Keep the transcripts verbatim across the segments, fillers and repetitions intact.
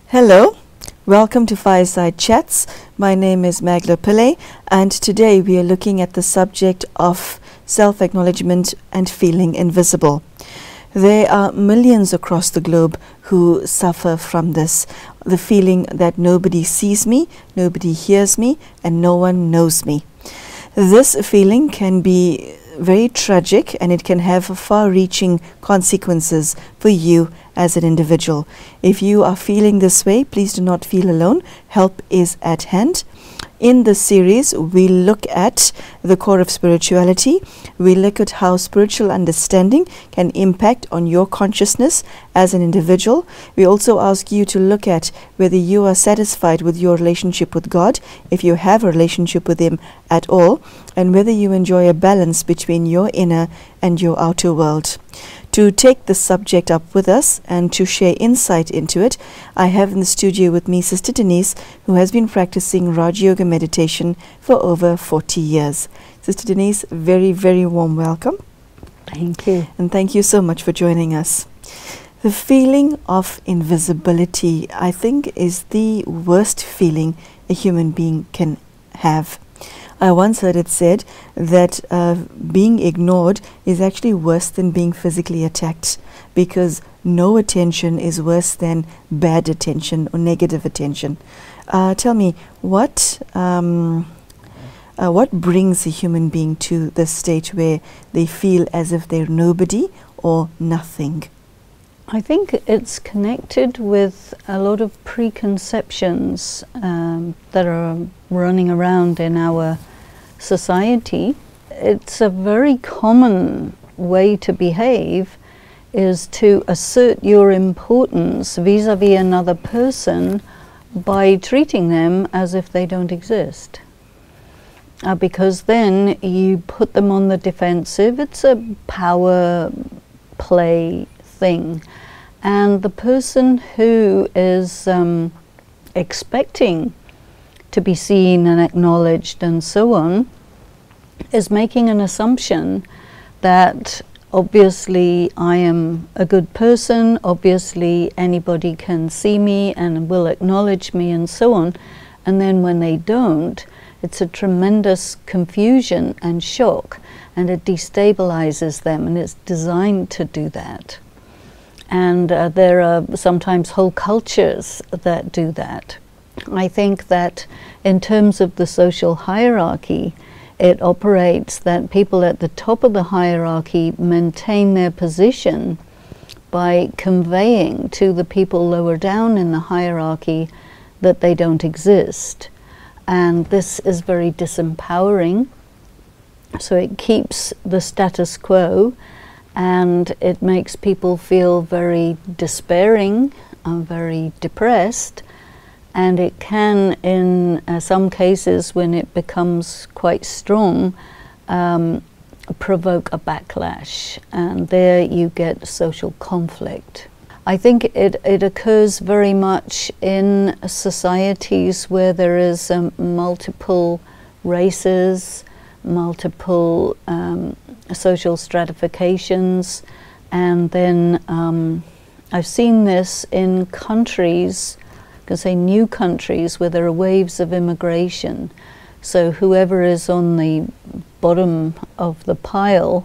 Hello, welcome to Fireside Chats. My name is Magla Pillay, and today we are looking at the subject of self-acknowledgement and feeling invisible. There are millions across the globe who suffer from this, the feeling that nobody sees me, nobody hears me, and no one knows me. This feeling can be very tragic, and it can have far-reaching consequences for you as an individual. If you are feeling this way, please do not feel alone. Help is at hand. In this series, we look at the core of spirituality. We look at how spiritual understanding can impact on your consciousness as an individual. We also ask you to look at whether you are satisfied with your relationship with God, if you have a relationship with Him at all, and whether you enjoy a balance between your inner and your outer world. To take the subject up with us and to share insight into it, I have in the studio with me Sister Denise, who has been practicing Raj Yoga meditation for over forty years. Sister Denise, very, very warm welcome. Thank you. And thank you so much for joining us. The feeling of invisibility, I think, is the worst feeling a human being can have. I once heard it said that uh, being ignored is actually worse than being physically attacked, because no attention is worse than bad attention or negative attention. Uh, tell me, what um, uh, what brings a human being to the state where they feel as if they're nobody or nothing? I think it's connected with a lot of preconceptions um, that are running around in our society. It's a very common way to behave, is to assert your importance vis-a-vis another person by treating them as if they don't exist. Uh, because then you put them on the defensive. It's a power play thing. And the person who is um, expecting to be seen and acknowledged and so on is making an assumption that obviously I am a good person, obviously anybody can see me and will acknowledge me and so on. And then when they don't, it's a tremendous confusion and shock, and it destabilizes them, and it's designed to do that. And uh, there are sometimes whole cultures that do that. I think that in terms of the social hierarchy, it operates that people at the top of the hierarchy maintain their position by conveying to the people lower down in the hierarchy that they don't exist. And this is very disempowering. So it keeps the status quo, and it makes people feel very despairing and very depressed. And it can, in uh, some cases, when it becomes quite strong, um, provoke a backlash. And there you get social conflict. I think it, it occurs very much in societies where there is um, multiple races, multiple um, social stratifications, and then um, I've seen this in countries, I can say new countries, where there are waves of immigration. So whoever is on the bottom of the pile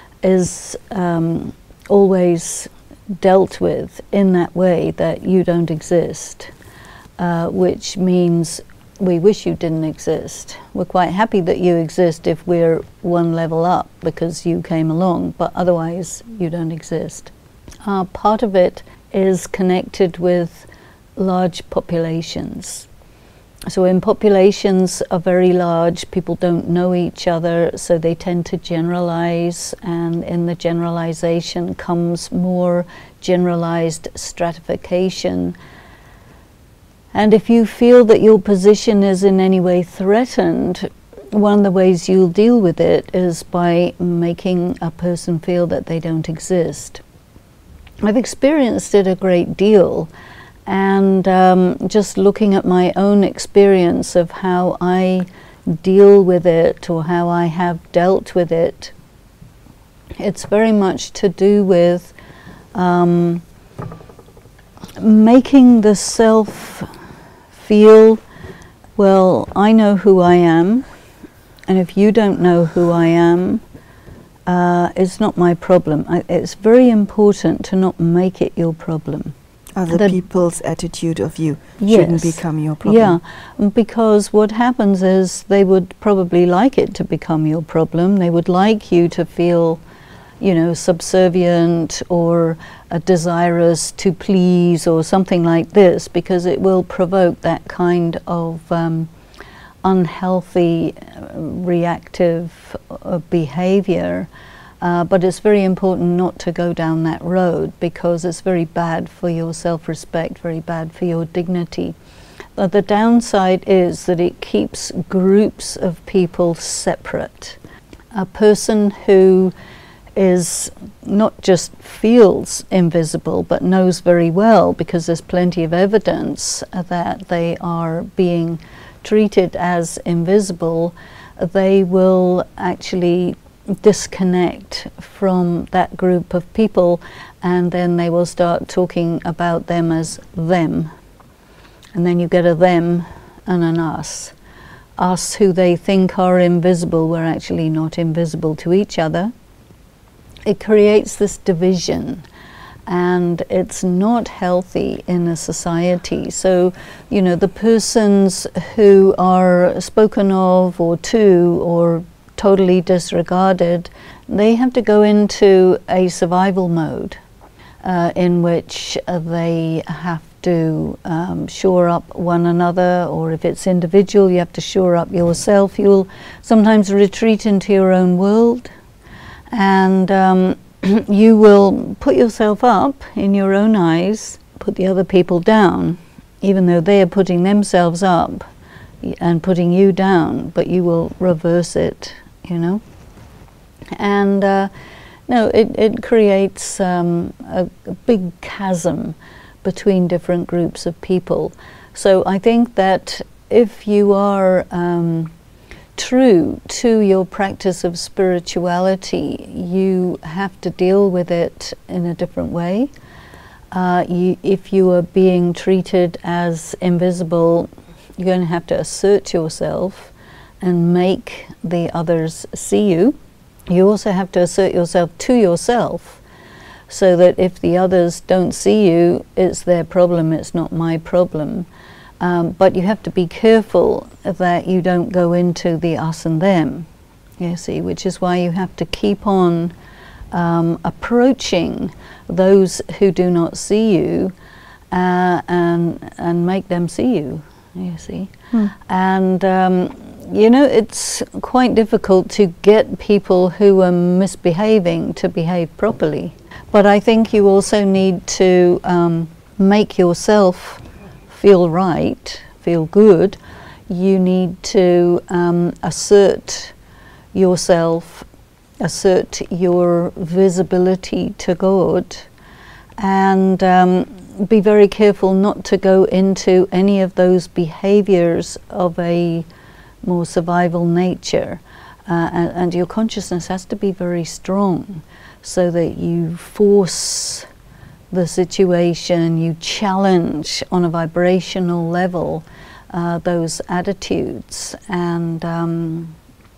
is um, always dealt with in that way, that you don't exist, uh, which means we wish you didn't exist. We're quite happy that you exist if we're one level up because you came along, but otherwise you don't exist. Uh, part of it is connected with large populations. So when populations are very large, people don't know each other, so they tend to generalize, and in the generalization comes more generalized stratification. And if you feel that your position is in any way threatened, one of the ways you'll deal with it is by making a person feel that they don't exist. I've experienced it a great deal. And um, just looking at my own experience of how I deal with it, or how I have dealt with it, it's very much to do with um, making the self feel, well, I know who I am, and if you don't know who I am, uh, it's not my problem. I, it's very important to not make it your problem. Other The- people's attitude of you Yes. shouldn't become your problem. Yeah, because what happens is they would probably like it to become your problem. They would like you to feel, you know, subservient or uh, desirous to please or something like this, because it will provoke that kind of um, unhealthy, uh, reactive uh, behavior. Uh, but it's very important not to go down that road, because it's very bad for your self-respect, very bad for your dignity. But the downside is that it keeps groups of people separate. A person who is not just feels invisible but knows very well, because there's plenty of evidence that they are being treated as invisible, they will actually disconnect from that group of people, and then they will start talking about them as them. And then you get a them and an us. Us who they think are invisible, we're actually not invisible to each other. It creates this division, and it's not healthy in a society. So, you know, the persons who are spoken of or to or totally disregarded, they have to go into a survival mode uh, in which uh, they have to um, shore up one another, or if it's individual, you have to shore up yourself. You'll sometimes retreat into your own world, and um, you will put yourself up in your own eyes, put the other people down, even though they are putting themselves up and putting you down, but you will reverse it, you know. And uh, no, it, it creates um, a, a big chasm between different groups of people. So I think that if you are um, true to your practice of spirituality, you have to deal with it in a different way. Uh, you, if you are being treated as invisible, you're going to have to assert yourself and make the others see you. You also have to assert yourself to yourself, so that if the others don't see you, it's their problem, it's not my problem. Um, but you have to be careful that you don't go into the us and them, you see, which is why you have to keep on um, approaching those who do not see you uh, and, and make them see you, you see. Hmm. And um, you know, it's quite difficult to get people who are misbehaving to behave properly. But I think you also need to um, make yourself feel right, feel good. You need to um, assert yourself, assert your visibility to God, and um, be very careful not to go into any of those behaviors of a more survival nature. Uh, and, and your consciousness has to be very strong, so that you force the situation, you challenge on a vibrational level uh, those attitudes, and um,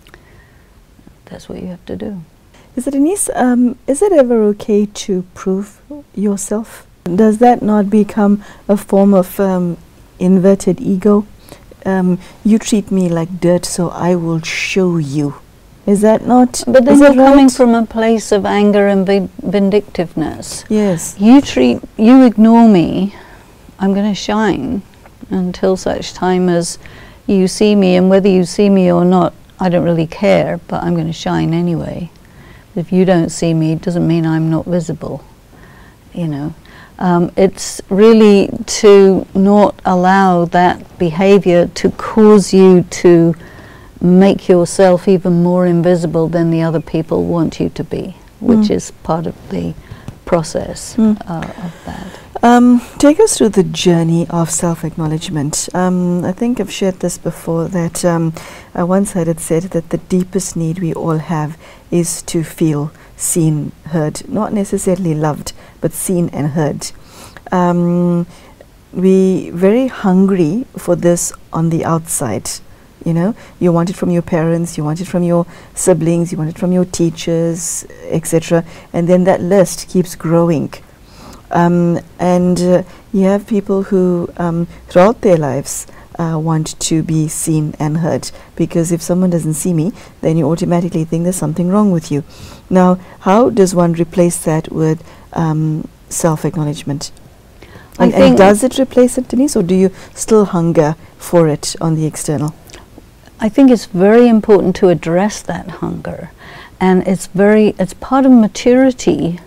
that's what you have to do. Is it, Denise, um, is it ever okay to prove yourself? Does that not become a form of um, inverted ego? Um, you treat me like dirt, so I will show you. Is that not? But then is you're it coming right? from a place of anger and vi- vindictiveness. Yes. You treat, you ignore me, I'm going to shine until such time as you see me, and whether you see me or not, I don't really care, but I'm going to shine anyway. If you don't see me, it doesn't mean I'm not visible, you know. Um, it's really to not allow that behavior to cause you to make yourself even more invisible than the other people want you to be, which mm. is part of the process mm. uh, of that. Um, take us through the journey of self-acknowledgement. Um, I think I've shared this before, that um, I once heard it said that the deepest need we all have is to feel seen, heard, not necessarily loved, but seen and heard. um, we very hungry for this on the outside. You know, you want it from your parents, you want it from your siblings, you want it from your teachers, et cetera. And then that list keeps growing. Um, and uh, you have people who, um, throughout their lives, uh, want to be seen and heard. Because if someone doesn't see me, then you automatically think there's something wrong with you. Now, how does one replace that with um, self-acknowledgement? And, and does it replace it, Denise, or do you still hunger for it on the external? I think it's very important to address that hunger, and it's very it's part of maturity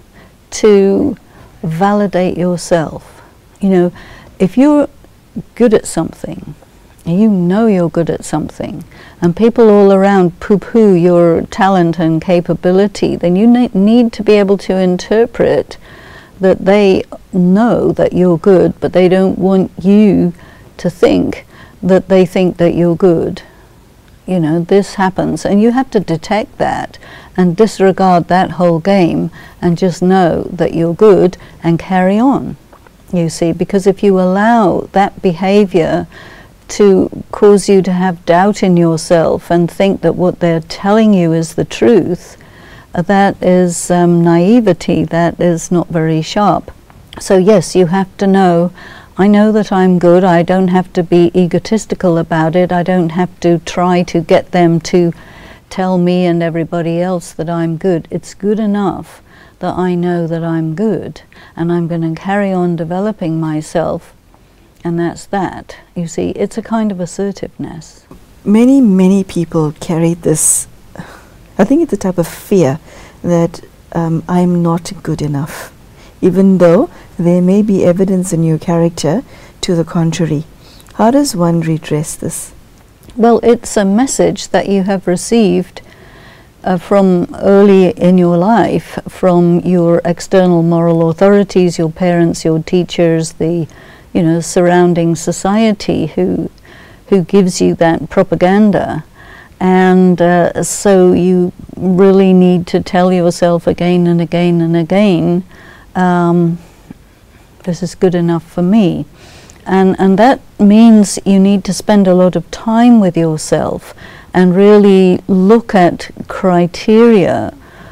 to validate yourself. You know, if you're good at something, and you know you're good at something, and people all around poo-poo your talent and capability, then you ne- need to be able to interpret that they know that you're good, but they don't want you to think that they think that you're good. You know, this happens, and you have to detect that and disregard that whole game and just know that you're good and carry on, you see, because if you allow that behavior to cause you to have doubt in yourself and think that what they're telling you is the truth, uh, that is um, naivety, that is not very sharp. So yes, you have to know, I know that I'm good. I don't have to be egotistical about it. I don't have to try to get them to tell me and everybody else that I'm good. It's good enough that I know that I'm good, and I'm going to carry on developing myself, and that's that. You see, it's a kind of assertiveness. Many, many people carry this, I think it's a type of fear that um, I'm not good enough, even though there may be evidence in your character to the contrary. How does one redress this? Well, it's a message that you have received uh, from early in your life, from your external moral authorities, your parents, your teachers, the, you know, surrounding society who, who gives you that propaganda. And uh, so you really need to tell yourself again and again and again, um, this is good enough for me. And, and that means you need to spend a lot of time with yourself and really look at criteria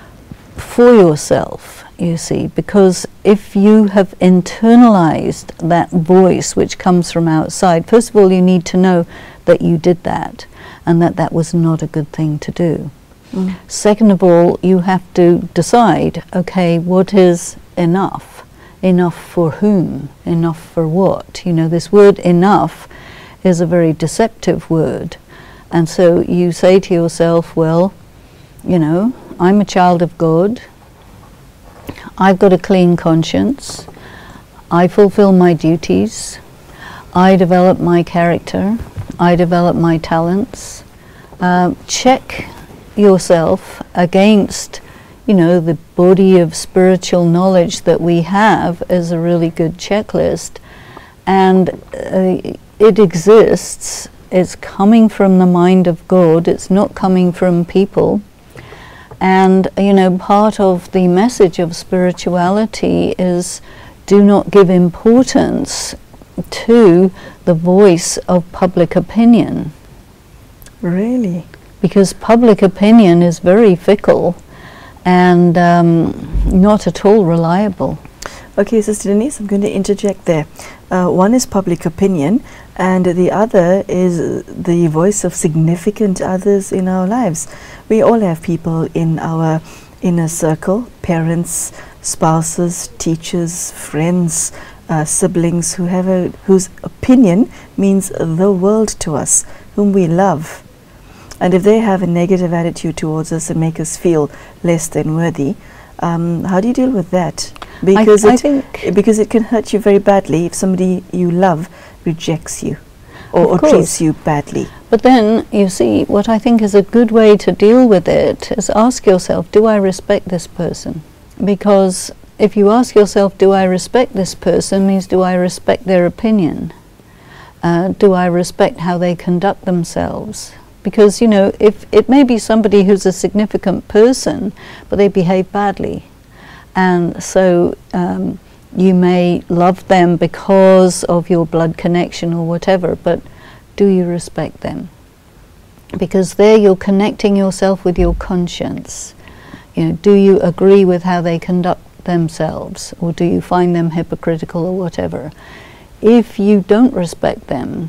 for yourself, you see, because if you have internalized that voice which comes from outside, first of all, you need to know that you did that and that that was not a good thing to do. Mm. Second of all, you have to decide, okay, what is enough? Enough for whom? Enough for what? You know, this word enough is a very deceptive word. And so you say to yourself, well, you know, I'm a child of God. I've got a clean conscience. I fulfill my duties. I develop my character. I develop my talents. Uh, check yourself against, you know, the body of spiritual knowledge that we have is a really good checklist, and uh, it exists. It's coming from the mind of God. It's not coming from people. And, you know, part of the message of spirituality is do not give importance to the voice of public opinion. Really? Because public opinion is very fickle and um, not at all reliable. Okay, Sister Denise, I'm going to interject there. Uh, one is public opinion, and the other is the voice of significant others in our lives. We all have people in our inner circle, parents, spouses, teachers, friends, uh, siblings, who have a, whose opinion means the world to us, whom we love. And if they have a negative attitude towards us and make us feel less than worthy, um, how do you deal with that? Because I, I it, think because it can hurt you very badly if somebody you love rejects you or, or treats you badly. But then, you see, what I think is a good way to deal with it is ask yourself, do I respect this person? Because if you ask yourself, do I respect this person, means do I respect their opinion? Uh, do I respect how they conduct themselves? Because, you know, if it may be somebody who's a significant person, but they behave badly. And so um, you may love them because of your blood connection or whatever, but do you respect them? Because there you're connecting yourself with your conscience. You know, do you agree with how they conduct themselves, or do you find them hypocritical or whatever? If you don't respect them,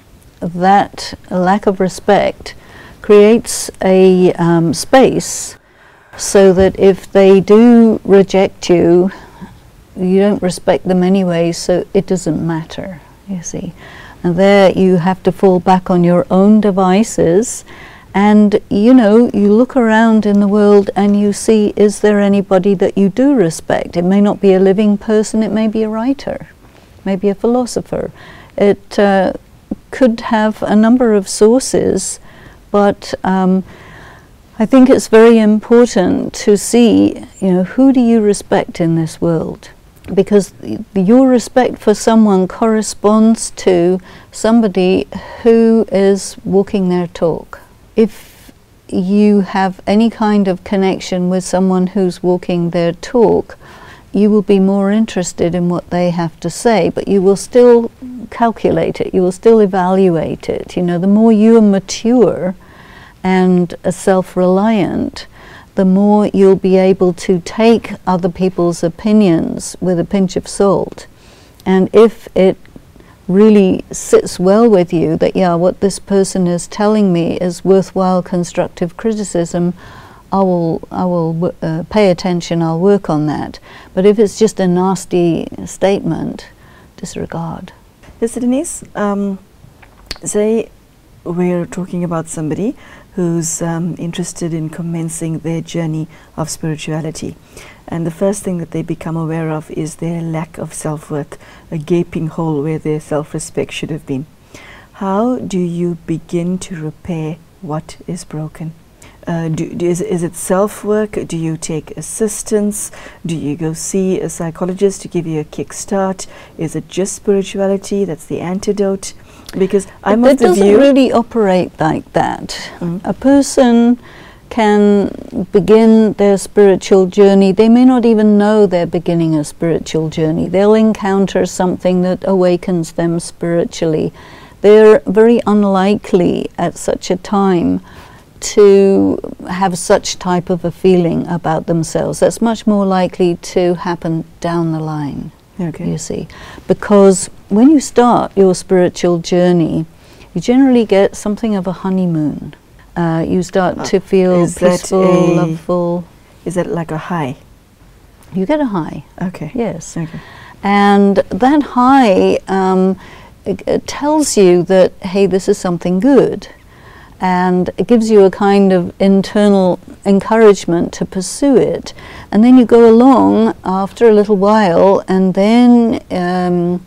that lack of respect creates a um, space so that if they do reject you, you don't respect them anyway, so it doesn't matter, you see. And there you have to fall back on your own devices, and you know, you look around in the world and you see, is there anybody that you do respect? It may not be a living person, it may be a writer, maybe a philosopher. It uh, could have a number of sources, but um, I think it's very important to see, you know, who do you respect in this world? Because th your respect for someone corresponds to somebody who is walking their talk. If you have any kind of connection with someone who's walking their talk, you will be more interested in what they have to say, but you will still calculate it, you will still evaluate it. You know, the more you are mature and self-reliant, the more you'll be able to take other people's opinions with a pinch of salt. And if it really sits well with you that, yeah, what this person is telling me is worthwhile constructive criticism, I will, I will uh, pay attention, I'll work on that. But if it's just a nasty statement, disregard. Yes, Denise, um, say we're talking about somebody who's um, interested in commencing their journey of spirituality. And the first thing that they become aware of is their lack of self-worth, a gaping hole where their self-respect should have been. How do you begin to repair what is broken? Uh, do, do, is, is it self-work? Do you take assistance? Do you go see a psychologist to give you a kickstart? Is it just spirituality that's the antidote? Because I'm of the view... It doesn't really operate like that. Mm. A person can begin their spiritual journey. They may not even know they're beginning a spiritual journey. They'll encounter something that awakens them spiritually. They're very unlikely at such a time to have such type of a feeling about themselves. That's much more likely to happen down the line, okay. You see. Because when you start your spiritual journey, you generally get something of a honeymoon. Uh, you start uh, to feel is peaceful, that a, loveful. Is that like a high? You get a high. Okay. Yes. Okay. And that high um, it, it tells you that, hey, this is something good. And it gives you a kind of internal encouragement to pursue it. And then you go along after a little while, and then um,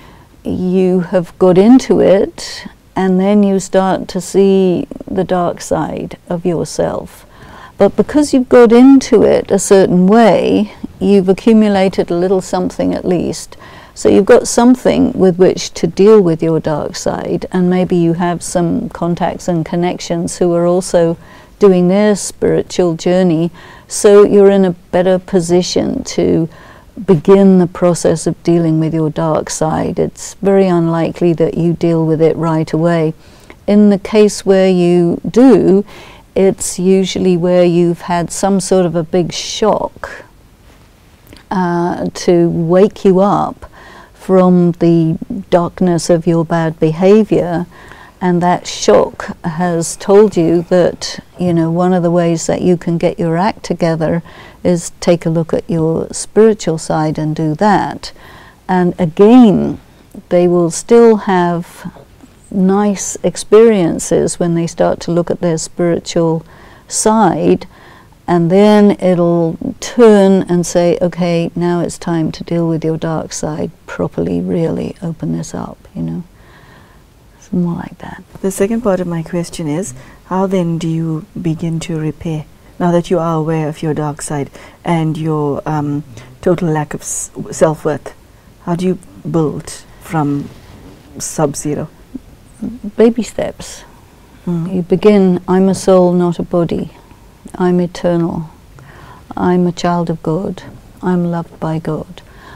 you have got into it, and then you start to see the dark side of yourself. But because you've got into it a certain way, you've accumulated a little something at least. So you've got something with which to deal with your dark side, and maybe you have some contacts and connections who are also doing their spiritual journey, so you're in a better position to begin the process of dealing with your dark side. It's very unlikely that you deal with it right away. In the case where you do, it's usually where you've had some sort of a big shock uh, to wake you up from the darkness of your bad behavior, and that shock has told you that, you know, one of the ways that you can get your act together is take a look at your spiritual side and do that. And again, they will still have nice experiences when they start to look at their spiritual side, and then it'll turn and say, okay, now it's time to deal with your dark side properly, really open this up, you know. It's more like that. The second part of my question is, how then do you begin to repair? Now that you are aware of your dark side and your um, total lack of s self-worth, how do you build from sub-zero? Baby steps. Mm. You begin, I'm a soul, not a body. I'm eternal. I'm a child of God. I'm loved by God.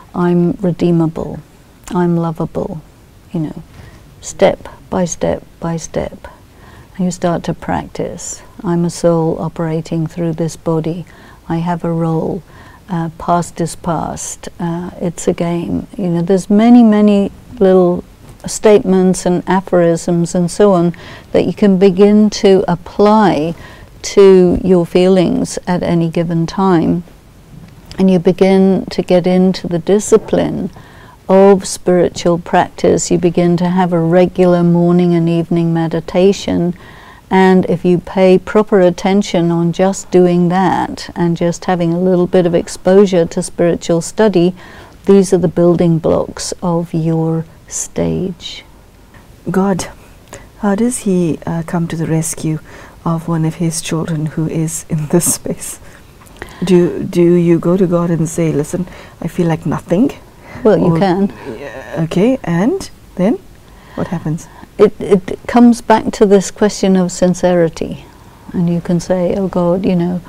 I'm redeemable, I'm lovable, you know, step by step by step. And you start to practice. I'm a soul operating through this body. I have a role. Uh, past is past. Uh, it's a game. You know, there's many, many little statements and aphorisms and so on that you can begin to apply to your feelings at any given time. And you begin to get into the discipline of spiritual practice. You begin to have a regular morning and evening meditation. And if you pay proper attention on just doing that and just having a little bit of exposure to spiritual study, these are the building blocks of your stage. God, how does he uh, come to the rescue of one of his children who is in this space? Do, do you go to God and say, listen, I feel like nothing? Well, you or, can. Uh, okay, and then what happens? It, it comes back to this question of sincerity, and you can say, oh God, you know,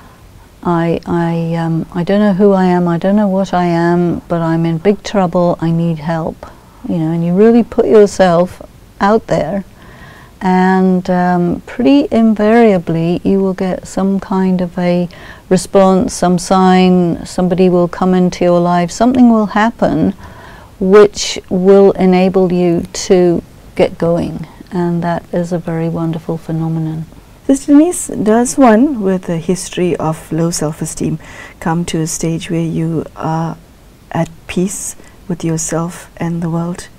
I, I, um, I don't know who I am, I don't know what I am, but I'm in big trouble, I need help, you know, and you really put yourself out there, and um, pretty invariably you will get some kind of a response, some sign, somebody will come into your life, something will happen which will enable you to get going, and that is a very wonderful phenomenon. Sister Denise, does one with a history of low self-esteem come to a stage where you are at peace with yourself and the world?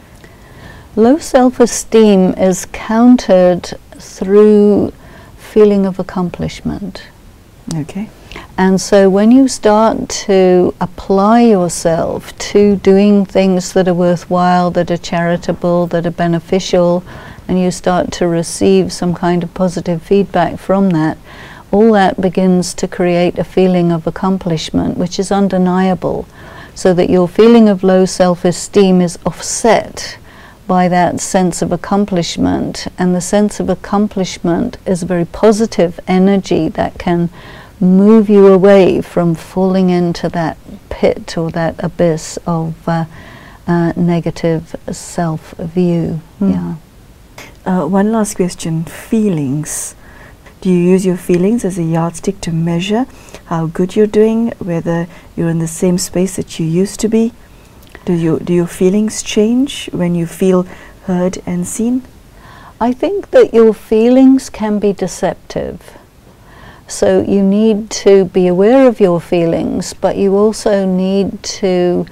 Low self-esteem is countered through feeling of accomplishment. Okay. And so when you start to apply yourself to doing things that are worthwhile, that are charitable, that are beneficial, and you start to receive some kind of positive feedback from that, all that begins to create a feeling of accomplishment, which is undeniable, so that your feeling of low self-esteem is offset by that sense of accomplishment. And the sense of accomplishment is a very positive energy that can move you away from falling into that pit or that abyss of uh, uh, negative self-view. Mm. Yeah. Uh, one last question, feelings. Do you use your feelings as a yardstick to measure how good you're doing, whether you're in the same space that you used to be? Do you, do your feelings change when you feel heard and seen? I think that your feelings can be deceptive. So you need to be aware of your feelings, but you also need to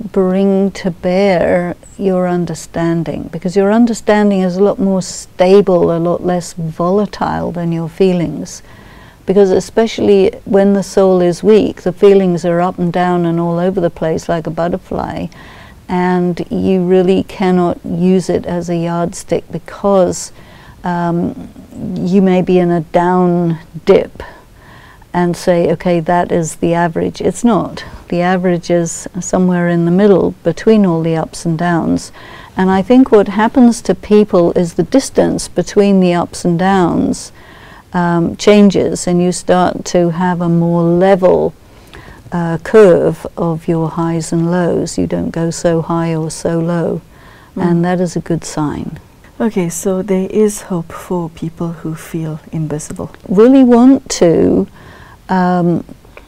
bring to bear your understanding, because your understanding is a lot more stable, a lot less volatile than your feelings. Because especially when the soul is weak, the feelings are up and down and all over the place like a butterfly, and you really cannot use it as a yardstick, because um, you may be in a down dip and say, okay, that is the average. It's not. The average is somewhere in the middle between all the ups and downs. And I think what happens to people is the distance between the ups and downs um, changes, and you start to have a more level uh, curve of your highs and lows. You don't go so high or so low, mm. and that is a good sign. Okay, so there is hope for people who feel invisible. Really want to um,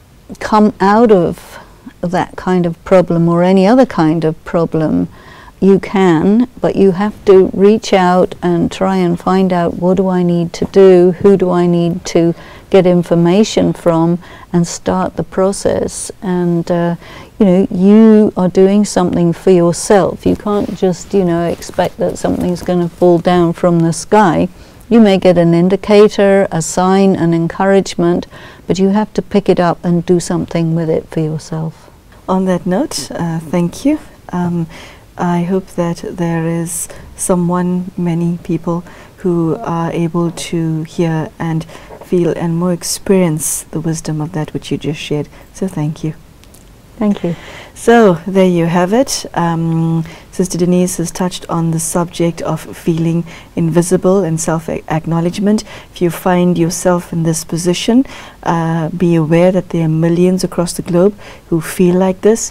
come out of that kind of problem or any other kind of problem. You can, but you have to reach out and try and find out, what do I need to do, who do I need to get information from, and start the process. And uh, you know, you are doing something for yourself. You can't just, you know, expect that something's going to fall down from the sky. You may get an indicator, a sign, an encouragement, but you have to pick it up and do something with it for yourself. On that note, uh, thank you. Um, I hope that there is someone, many people, who are able to hear and feel and more experience the wisdom of that which you just shared. So thank you. Thank you. So there you have it. Um, Sister Denise has touched on the subject of feeling invisible and self-acknowledgement. If you find yourself in this position, uh, be aware that there are millions across the globe who feel like this.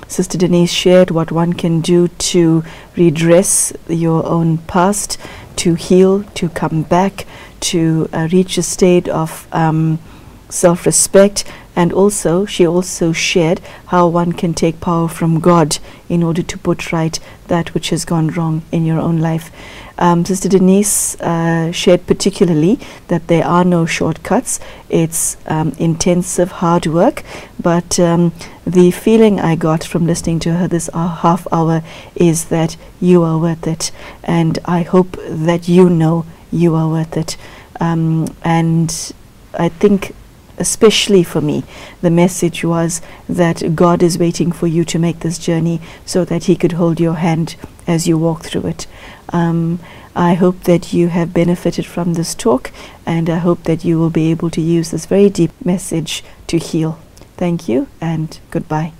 Sister Denise shared what one can do to redress your own past, to heal, to come back, to uh, reach a state of um, self-respect. And also, she also shared how one can take power from God in order to put right that which has gone wrong in your own life. Um, Sister Denise uh, shared particularly that there are no shortcuts. It's um, intensive, hard work. But um, the feeling I got from listening to her this uh, half hour is that you are worth it. And I hope that you know you are worth it. Um, and I think, especially for me, the message was that God is waiting for you to make this journey so that He could hold your hand as you walk through it. Um, I hope that you have benefited from this talk, and I hope that you will be able to use this very deep message to heal. Thank you, and goodbye.